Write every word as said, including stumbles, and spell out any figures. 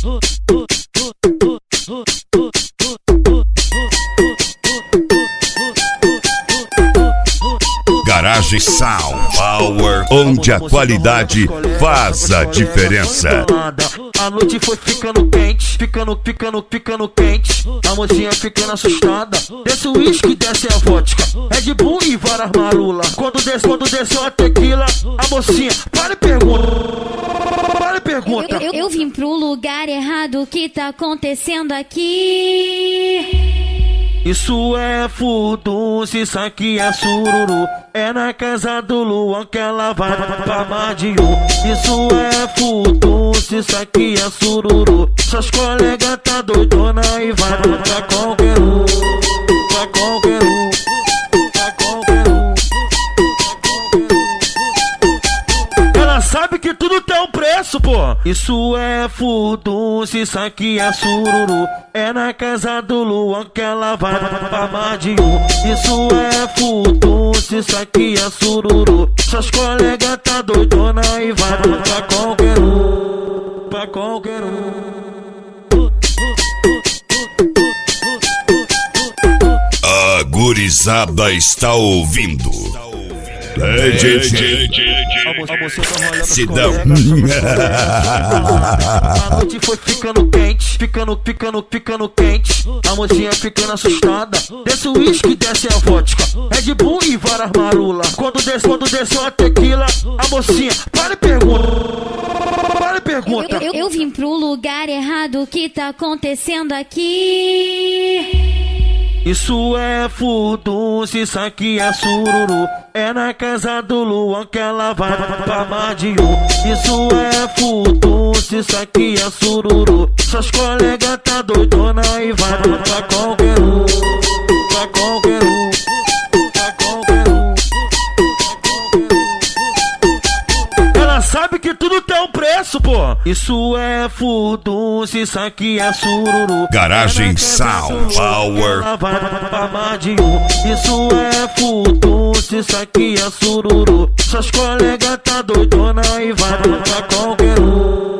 Garagem Sound Power, onde a qualidade faz a diferença. A noite foi ficando quente, ficando, ficando, ficando quente. A mocinha ficando assustada. Desce o uísque, desce a vodka, Red Bull e várias marula. Quando desce, quando desceu a tequila, a mocinha para e pergunta. Para e pergunta. Eu, eu, eu vim pro lugar errado, o que tá acontecendo aqui? Isso é furdunço, isso aqui é sururu. É na casa do Luan que ela vai pra Madiu. Isso é furdunço, isso aqui é sururu. Suas colegas tá doidona e vai pra qualquer um. Pra qualquer um. Pra qualquer um. Ela sabe que tudo tem um preço, pô. Isso é furdunço, isso aqui é sururu. É na casa do Luan que ela vai pra Madiu. Isso é furdunço, isso aqui é sururu. Suas colegas tá doidona e vai pra qualquer um. Pra qualquer um. A gurizada está ouvindo. É, gente, Sidão. A noite foi ficando quente, ficando, ficando, ficando quente. A mocinha ficando assustada. Desce o uísque, desce a vodka, Red Bull e várias marula. Quando desce, quando desceu a tequila, a mocinha para e pergunta. Para e pergunta. Eu, eu, eu vim pro lugar errado, o que tá acontecendo aqui? Isso é furdunço, isso aqui é sururu. É na casa do Luan que ela vai pra Madiu. Isso é furdunço, isso aqui é sururu. Suas colegas tá doidona e vai pra qualquer um. Pra qualquer um. Pra qualquer um. Ela sabe que tudo tem um preço, pô. Isso é furdunço, isso aqui é sururu. Garagem Sound Power. Ela vai pra Madiu. Isso é furdunço, isso aqui é sururu. Suas colegas tá doidona e vai pra qualquer um.